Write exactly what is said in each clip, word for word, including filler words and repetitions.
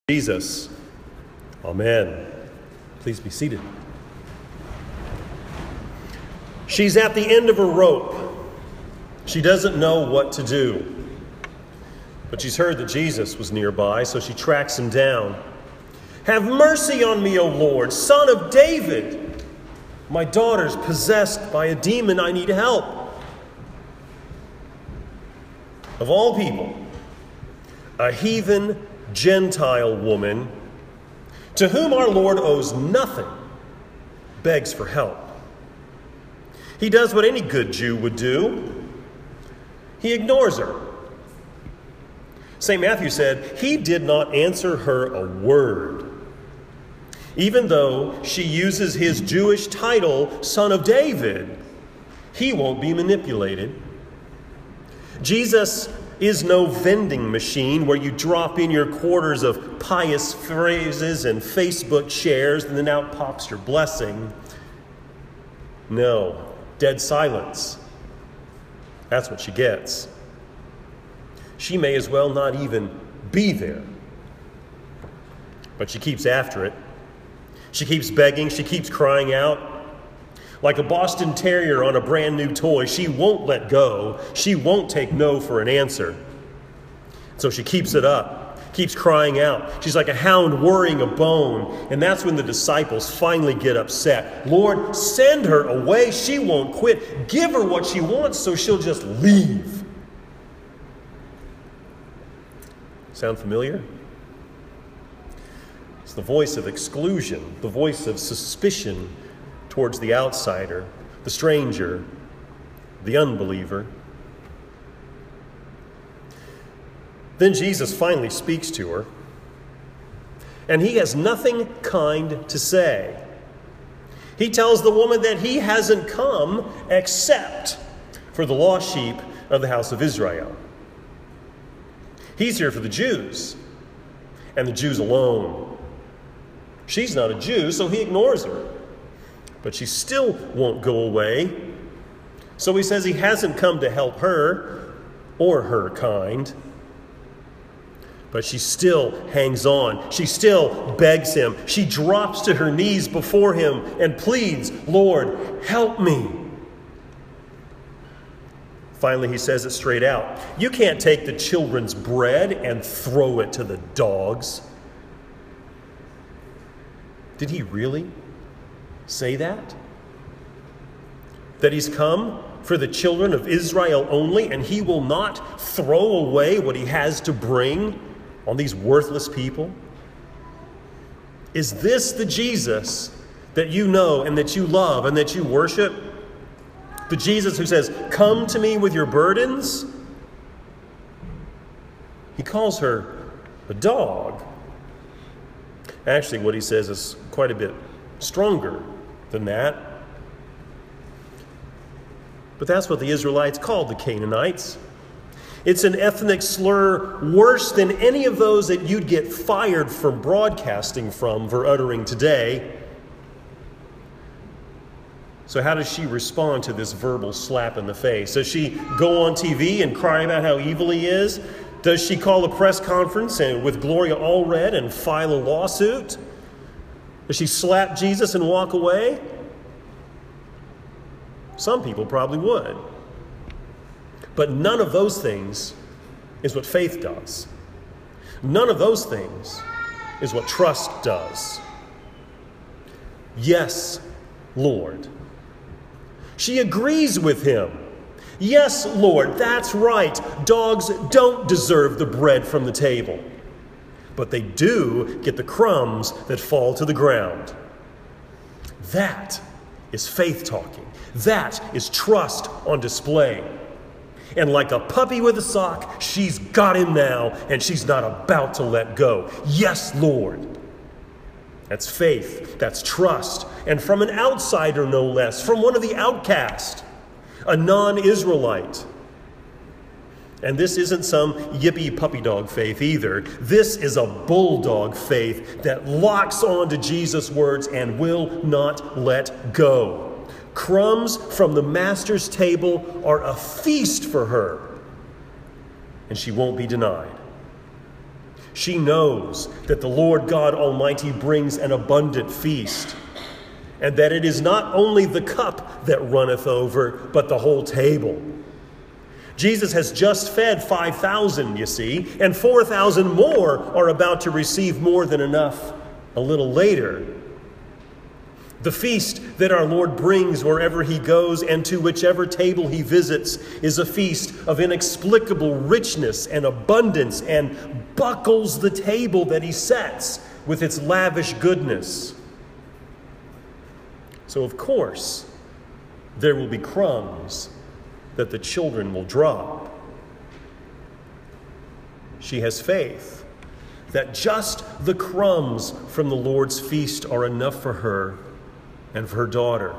Jesus. Amen. Please be seated. She's at the end of her rope. She doesn't know what to do. But she's heard that Jesus was nearby, so she tracks him down. "Have mercy on me, O Lord, Son of David. My daughter's possessed by a demon. I need help." Of all people, a heathen Gentile woman to whom our Lord owes nothing begs for help. He does what any good Jew would do. He ignores her. Saint Matthew said he did not answer her a word, even though she uses his Jewish title, Son of David. He won't be manipulated. Jesus is no vending machine where you drop in your quarters of pious phrases and Facebook shares and then out pops your blessing. No, dead silence. That's what she gets. She may as well not even be there. But she keeps after it. She keeps begging. She keeps crying out. Like a Boston Terrier on a brand new toy, she won't let go. She won't take no for an answer. So she keeps it up, keeps crying out. She's like a hound worrying a bone. And that's when the disciples finally get upset. "Lord, send her away. She won't quit. Give her what she wants so she'll just leave." Sound familiar? It's the voice of exclusion, the voice of suspicion towards the outsider, the stranger, the unbeliever. Then Jesus finally speaks to her, and he has nothing kind to say. He tells the woman that he hasn't come except for the lost sheep of the house of Israel. He's here for the Jews, and the Jews alone. She's not a Jew, so he ignores her. But she still won't go away. So he says he hasn't come to help her or her kind. But she still hangs on. She still begs him. She drops to her knees before him and pleads, "Lord, help me." Finally, he says it straight out. "You can't take the children's bread and throw it to the dogs." Did he really say that? That he's come for the children of Israel only, and he will not throw away what he has to bring on these worthless people? Is this the Jesus that you know and that you love and that you worship? The Jesus who says, "Come to me with your burdens"? He calls her a dog. Actually, what he says is quite a bit stronger than that. But that's what the Israelites called the Canaanites. It's an ethnic slur worse than any of those that you'd get fired from broadcasting from for uttering today. So how does she respond to this verbal slap in the face? Does she go on T V and cry about how evil he is? Does she call a press conference and with Gloria Allred and file a lawsuit? Does she slap Jesus and walk away? Some people probably would. But none of those things is what faith does. None of those things is what trust does. "Yes, Lord." She agrees with him. "Yes, Lord, that's right. Dogs don't deserve the bread from the table. But they do get the crumbs that fall to the ground." That is faith talking. That is trust on display. And like a puppy with a sock, she's got him now, and she's not about to let go. "Yes, Lord." That's faith. That's trust. And from an outsider, no less. From one of the outcast. A non-Israelite. And this isn't some yippee puppy dog faith either. This is a bulldog faith that locks on to Jesus' words and will not let go. Crumbs from the master's table are a feast for her, and she won't be denied. She knows that the Lord God Almighty brings an abundant feast, and that it is not only the cup that runneth over, but the whole table. Jesus has just fed five thousand, you see, and four thousand more are about to receive more than enough a little later. The feast that our Lord brings wherever he goes and to whichever table he visits is a feast of inexplicable richness and abundance, and buckles the table that he sets with its lavish goodness. So, of course, there will be crumbs that the children will drop. She has faith that just the crumbs from the Lord's feast are enough for her and for her daughter.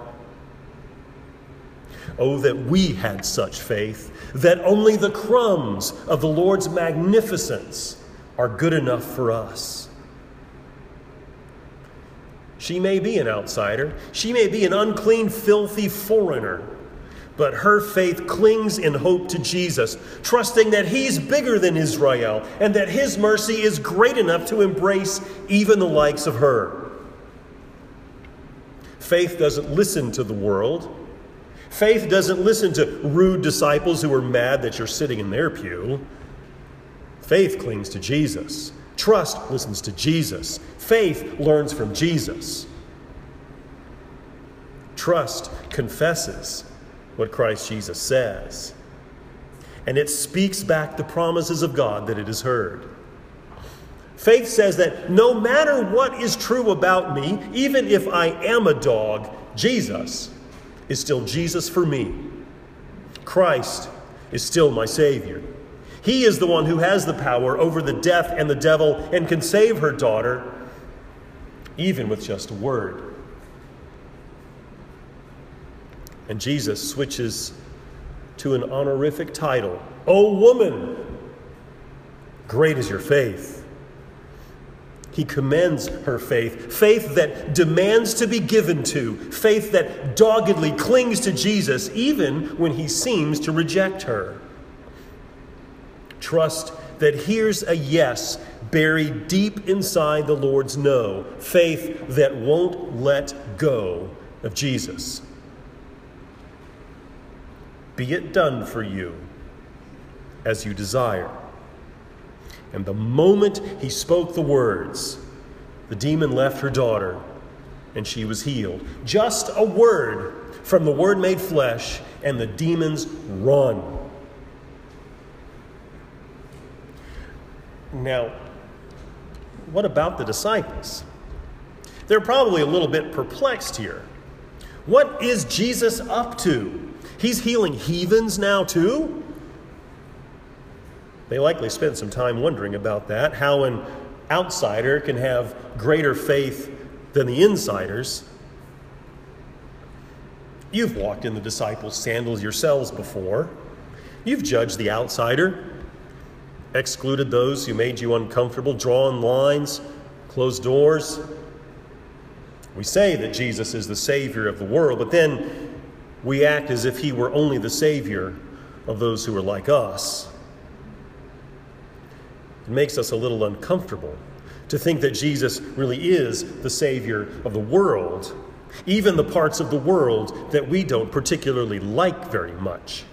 Oh, that we had such faith, that only the crumbs of the Lord's magnificence are good enough for us. She may be an outsider. She may be an unclean, filthy foreigner. But her faith clings in hope to Jesus, trusting that he's bigger than Israel and that his mercy is great enough to embrace even the likes of her. Faith doesn't listen to the world. Faith doesn't listen to rude disciples who are mad that you're sitting in their pew. Faith clings to Jesus. Trust listens to Jesus. Faith learns from Jesus. Trust confesses what Christ Jesus says, and it speaks back the promises of God that it has heard. Faith says that no matter what is true about me, even if I am a dog, Jesus is still Jesus for me. Christ is still my Savior. He is the one who has the power over the death and the devil and can save her daughter, even with just a word. And Jesus switches to an honorific title. "O woman, great is your faith." He commends her faith, faith that demands to be given to, faith that doggedly clings to Jesus even when he seems to reject her. Trust that hears a yes buried deep inside the Lord's no, faith that won't let go of Jesus. Be it done for you as you desire. And the moment he spoke the words, the demon left her daughter, and she was healed. Just a word from the Word made flesh, and the demons run. Now, what about the disciples? They're probably a little bit perplexed here. What is Jesus up to? He's healing heathens now too? They likely spent some time wondering about that, how an outsider can have greater faith than the insiders. You've walked in the disciples' sandals yourselves before. You've judged the outsider, excluded those who made you uncomfortable, drawn lines, closed doors. We say that Jesus is the Savior of the world, but then we act as if he were only the Savior of those who are like us. It makes us a little uncomfortable to think that Jesus really is the Savior of the world, even the parts of the world that we don't particularly like very much.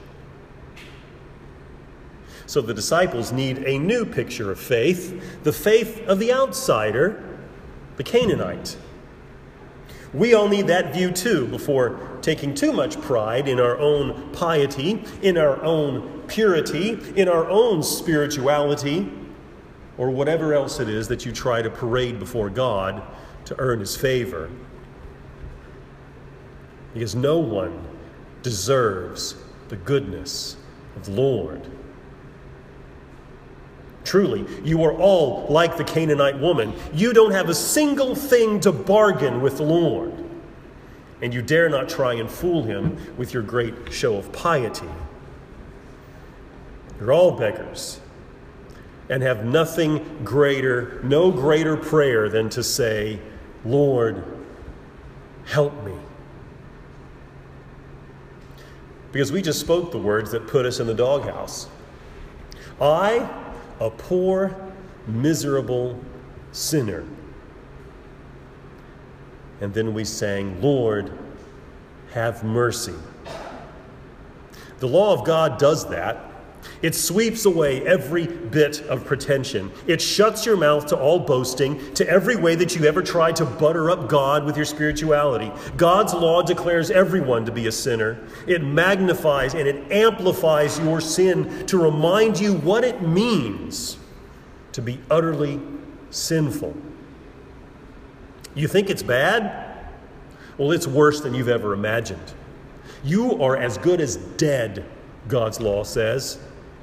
So the disciples need a new picture of faith, the faith of the outsider, the Canaanite. We all need that view too before taking too much pride in our own piety, in our own purity, in our own spirituality, or whatever else it is that you try to parade before God to earn his favor. Because no one deserves the goodness of the Lord. Truly, you are all like the Canaanite woman. You don't have a single thing to bargain with the Lord. And you dare not try and fool him with your great show of piety. You're all beggars and have nothing greater, no greater prayer than to say, Lord, help me. Because we just spoke the words that put us in the doghouse. I, a poor, miserable sinner. And then we sang, Lord, have mercy. The law of God does that. It sweeps away every bit of pretension. It shuts your mouth to all boasting, to every way that you ever tried to butter up God with your spirituality. God's law declares everyone to be a sinner. It magnifies and it amplifies your sin to remind you what it means to be utterly sinful. You think it's bad? Well, it's worse than you've ever imagined. You are as good as dead, God's law says.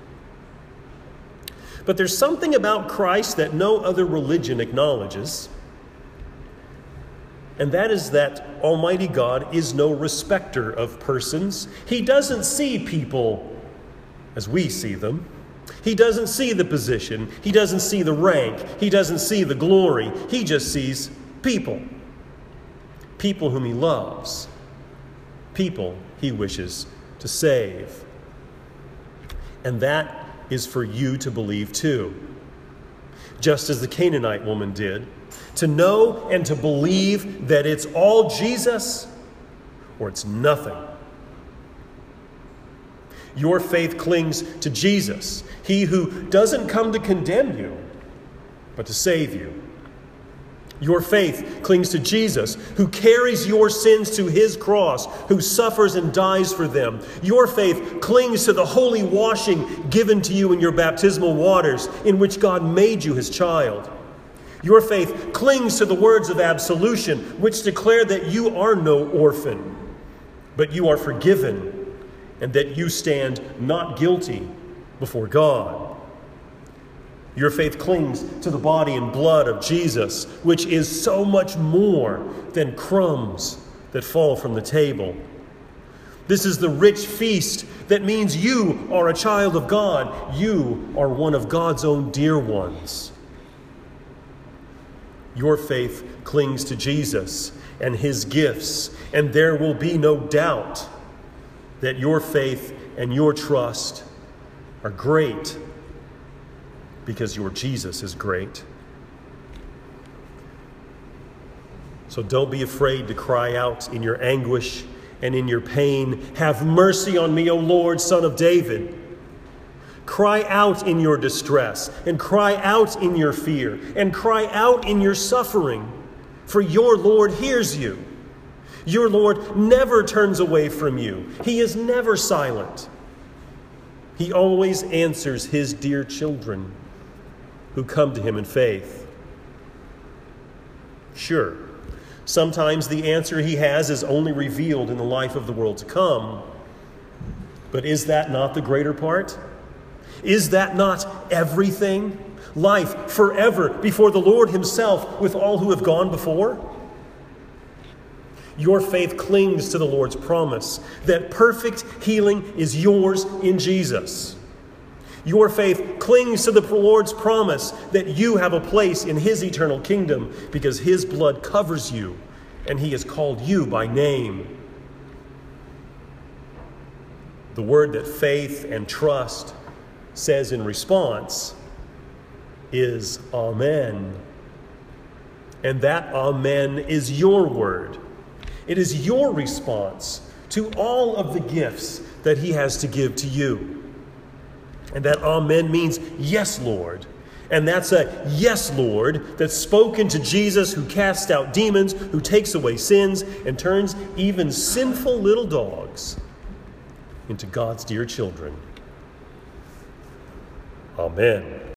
But there's something about Christ that no other religion acknowledges, and that is that Almighty God is no respecter of persons. He doesn't see people as we see them. He doesn't see the position. He doesn't see the rank. He doesn't see the glory. He just sees people. People whom he loves. People he wishes to save. And that is for you to believe too. Just as the Canaanite woman did. To know and to believe that it's all Jesus or it's nothing. Your faith clings to Jesus, he who doesn't come to condemn you, but to save you. Your faith clings to Jesus, who carries your sins to his cross, who suffers and dies for them. Your faith clings to the holy washing given to you in your baptismal waters, in which God made you his child. Your faith clings to the words of absolution, which declare that you are no orphan, but you are forgiven, and that you stand not guilty before God. Your faith clings to the body and blood of Jesus, which is so much more than crumbs that fall from the table. This is the rich feast that means you are a child of God. You are one of God's own dear ones. Your faith clings to Jesus and his gifts, and there will be no doubt that your faith and your trust are great, because your Jesus is great. So don't be afraid to cry out in your anguish and in your pain, "Have mercy on me, O Lord, Son of David." Cry out in your distress, and cry out in your fear, and cry out in your suffering, for your Lord hears you. Your Lord never turns away from you. He is never silent. He always answers his dear children who come to him in faith. Sure, sometimes the answer he has is only revealed in the life of the world to come. But is that not the greater part? Is that not everything? Life forever before the Lord himself with all who have gone before? Your faith clings to the Lord's promise that perfect healing is yours in Jesus. Your faith clings to the Lord's promise that you have a place in his eternal kingdom because his blood covers you and he has called you by name. The word that faith and trust says in response is Amen. And that Amen is your word. It is your response to all of the gifts that he has to give to you. And that Amen means yes, Lord. And that's a yes, Lord, that's spoken to Jesus, who casts out demons, who takes away sins, and turns even sinful little dogs into God's dear children. Amen.